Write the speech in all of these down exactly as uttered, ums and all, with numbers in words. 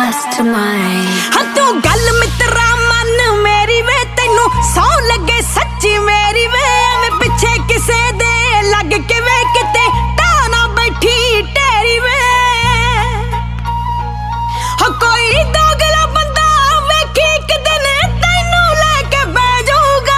mastermind. हाँ तू गल मित्रा मन मेरी वे तेनू सौ लगे सच्ची मेरी वे मैं पिछे किसे दे लग के वे किते टाना बैठी तेरी वे हाँ कोई दोगला बंदा वेखी एक दिन तेनू लेके बैजूगा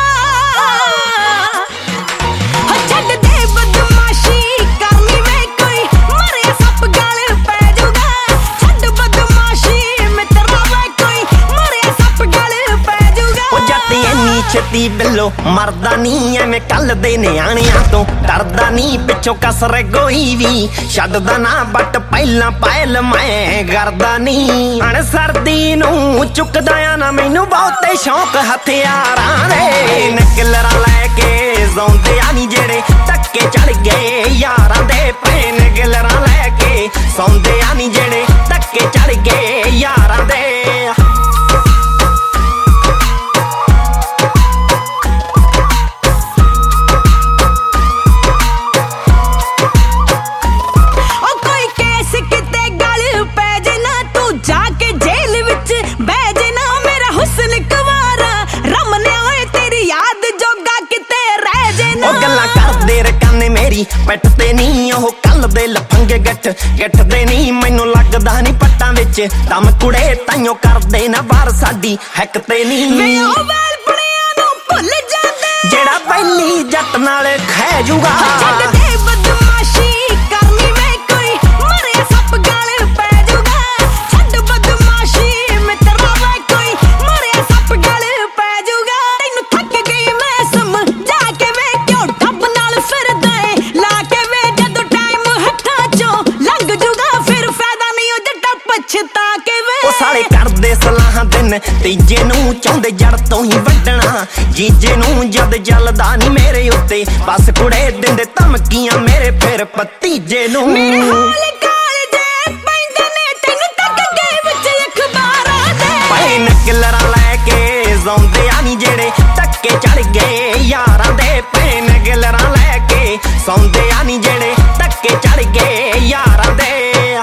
हाँ छड़ दे बदमाशी करनी वे कोई मरे सप गल पैजूगा छड़ बदमाशी मित्रा वे कोई मरे सप गल पैजूगा ओ जट्टी इन्नी छेती बिल्लो मरदा नी एवें कल दे नियाणियां तो डरदा नी पिछों कसर कोई भी छड्डदा ना बट पहला पहल मैं करदा नी हण सर्दी नूं चुकदा आ ना मैनू बहुते शौक हथियारां दे निकलरा लैके सौंदे आ नी जेड़े धक्के चढ़ गए यारां दे पे निकलरा लैके सौंदे आ नी जेड़े धक्के चढ़ गए यारां दे पैट ते नी ओह कल दे लफंगे गट गट दे नी मैनू लगदा नी पट्टां विच दम कुड़े ताइयों करदे ना बार साडी हैक ते नी जेड़ा पहली जट नाल खै जूगा साले करदे सलाह दिन तीजे नूं चाहुंदे जड़ तो ही वड्डना जीजे नूं जद जलदा नी मेरे उत्ते बस कुड़े दिंदे धमकियां मेरे फिर भतीजे नूं निकलरा लैके सौंदे आ नी जेड़े धक्के चढ़ गए यारां दे पे निकलरा लैके सौंदे आ नी जेड़े धक्के चढ़ गए यारां दे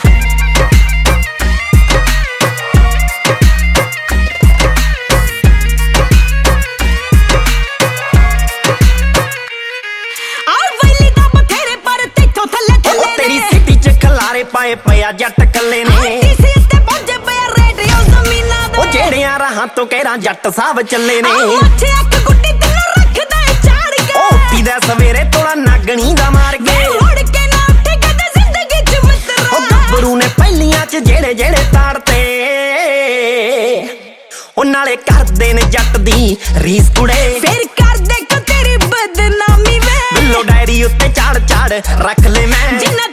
पाए पया जट कले ने ओ जेड़ियां राहां तो कहरा जट साहब चले ने ओ पीदा सवेरे तोड़ा नागणी दा मार गए ओ गब्बरू ने पहलियां च जेड़े जेड़े ताड़ते ओ नाले करदे ने जट दी रीस कुड़े फिर कर दे को तेरी बदनामी वे बिल्लो डायरी उत्ते चाड़ चाड़ रख ले मैं